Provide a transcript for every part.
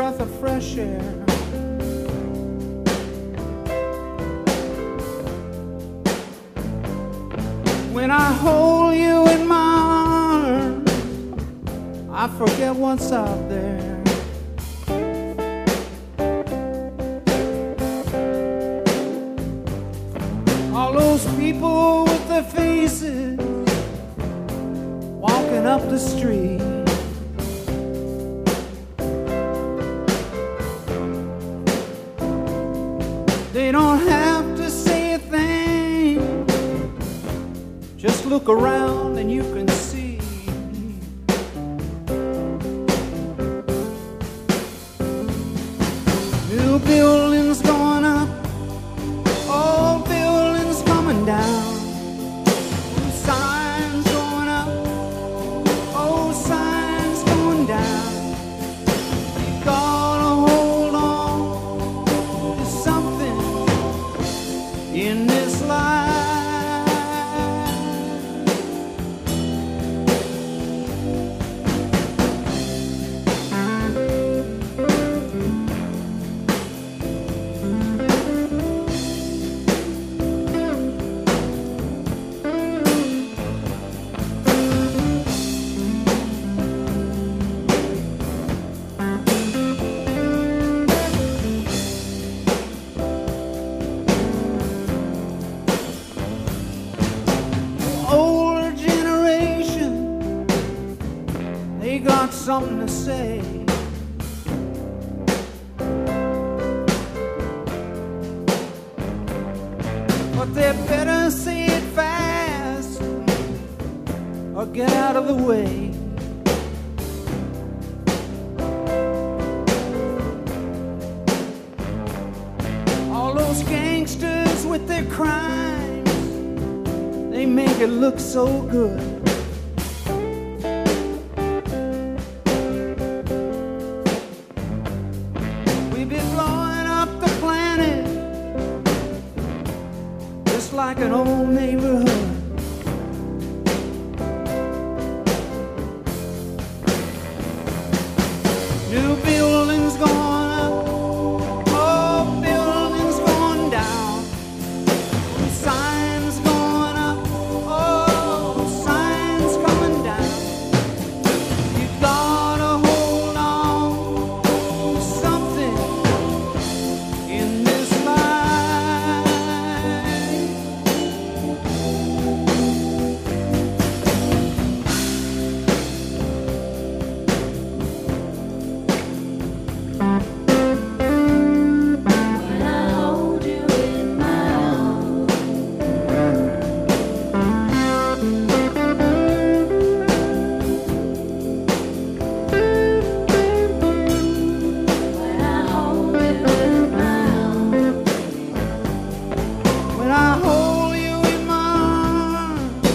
breath of fresh air. When I hold you in my arms, I forget what's out there. All those people with their faces walking up the street. They don't have to say a thing. Just look around and you can see. New buildings going up, old buildings coming down. New signs going up, old signs going down. You gotta hold on to something in this life. They got something to say. But they better say it fast or get out of the way. All those gangsters with their crimes, they make it look so good. We've been blowing up the planet just like an old neighborhood. New buildings going up, old buildings going down. Signs going up, old signs coming down. You gotta hold on to something in this life. When I hold you in my arms, when I hold you in my arms, When I hold you in my arms,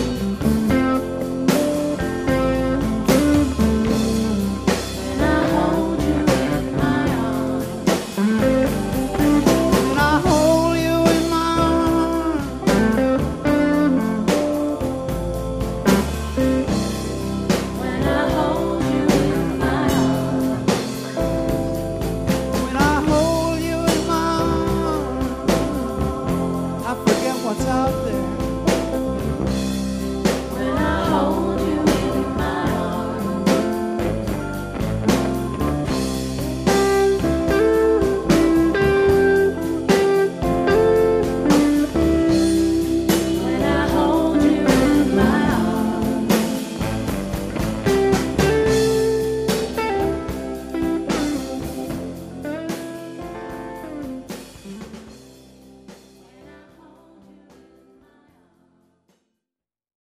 when I hold you in my arms, when I hold you in my arms, when I hold you in my arms, when I hold you in my arms, I forget what's out there.